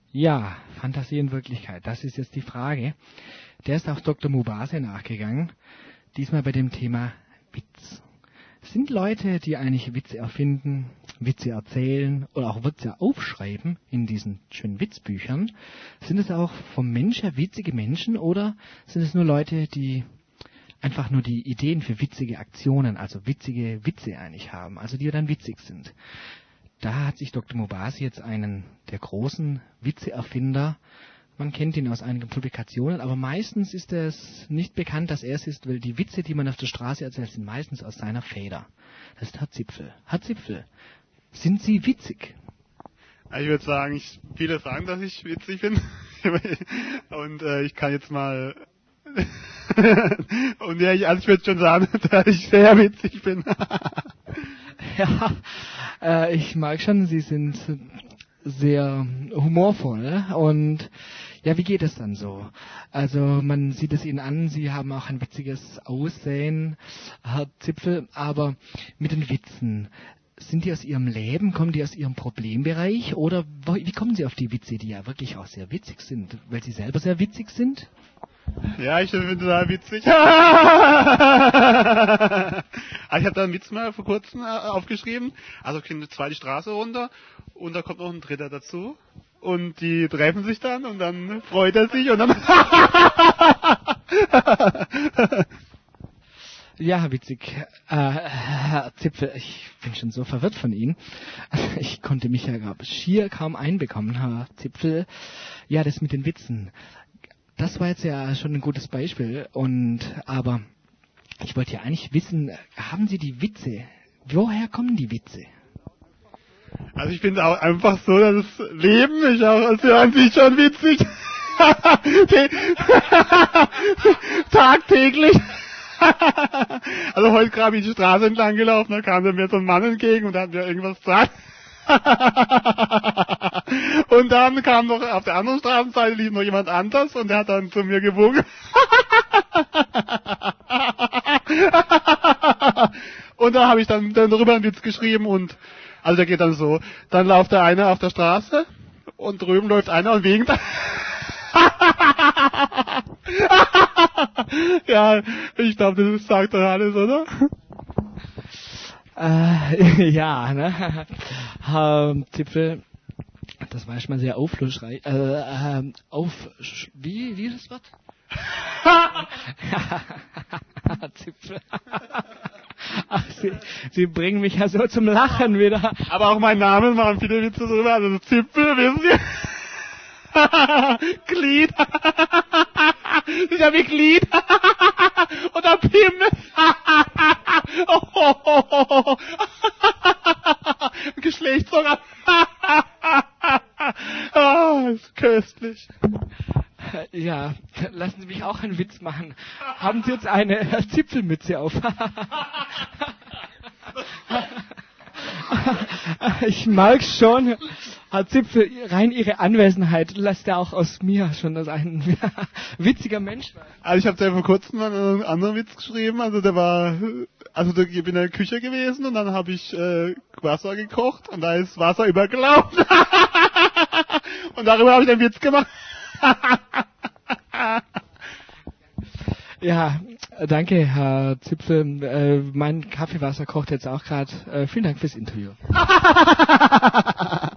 Ja, Fantasie und Wirklichkeit, das ist jetzt die Frage. Der ist auch Dr. Mubase nachgegangen, diesmal bei dem Thema Witz. Sind Leute, die eigentlich Witze erfinden, Witze erzählen oder auch Witze aufschreiben in diesen schönen Witzbüchern, sind es auch vom Mensch her witzige Menschen oder sind es nur Leute, die einfach nur die Ideen für witzige Aktionen, also witzige Witze eigentlich haben, also die dann witzig sind? Da hat sich Dr. Mubase jetzt einen der großen Witzeerfinder, man kennt ihn aus einigen Publikationen, aber meistens ist es nicht bekannt, dass er es ist, weil die Witze, die man auf der Straße erzählt, sind meistens aus seiner Feder. Das ist Herr Zipfel. Herr Zipfel, sind Sie witzig? Ich würde sagen, viele sagen, dass ich witzig bin. Und ich kann jetzt mal... Und ja, ich würde schon sagen, dass ich sehr witzig bin. Ja, ich mag schon, Sie sind sehr humorvoll. Und ja, wie geht es dann so? Also man sieht es Ihnen an, Sie haben auch ein witziges Aussehen, Herr Zipfel, aber mit den Witzen, sind die aus Ihrem Leben, kommen die aus Ihrem Problembereich oder wie kommen Sie auf die Witze, die ja wirklich auch sehr witzig sind, weil Sie selber sehr witzig sind? Ja, ich finde das witzig. Ich habe da einen Witz mal vor kurzem aufgeschrieben. Also kriegen wir 2 die Straße runter und da kommt noch ein dritter dazu. Und die treffen sich dann und dann freut er sich und dann... Ja, witzig. Herr Zipfel, ich bin schon so verwirrt von Ihnen. Ich konnte mich ja schier kaum einbekommen, Herr Zipfel. Ja, das mit den Witzen. Das war jetzt ja schon ein gutes Beispiel. Aber ich wollte ja eigentlich wissen, haben Sie die Witze? Woher kommen die Witze? Also ich finde auch einfach so, dass das Leben ist auch also an sich schon witzig. Tagtäglich. Also heute gerade bin ich die Straße entlang gelaufen, da kam mir so ein Mann entgegen und hat mir irgendwas gesagt. Und dann kam noch auf der anderen Straßenseite lief noch jemand anders und der hat dann zu mir gewunken. Und da habe ich dann darüber einen Witz geschrieben und also der geht dann so, dann läuft der eine auf der Straße und drüben läuft einer und winkt. Ja, ich glaube, das sagt doch alles, oder? Ja, ne? Zipfel, das war schon mal sehr aufschlussreich. Wie ist das Wort? Zipfel. Ach, Sie bringen mich ja so zum Lachen wieder. Aber auch mein Name machen viele Witze drüber, also Zipfel, wissen Sie? Glied. Ich habe Glied. Oder Pimmel. Geschlechtsorgan. Ist köstlich. Ja, lassen Sie mich auch einen Witz machen. Haben Sie jetzt eine Zipfelmütze auf? Ich mag schon, Herr Zipfel, rein Ihre Anwesenheit lässt ja auch aus mir schon ein witziger Mensch sein. Also ich habe da vor kurzem mal einen anderen Witz geschrieben, ich bin in der Küche gewesen und dann habe ich Wasser gekocht und da ist Wasser übergelaufen. Und darüber habe ich einen Witz gemacht. Ja, danke, Herr Zipfel. Mein Kaffeewasser kocht jetzt auch gerade. Vielen Dank fürs Interview.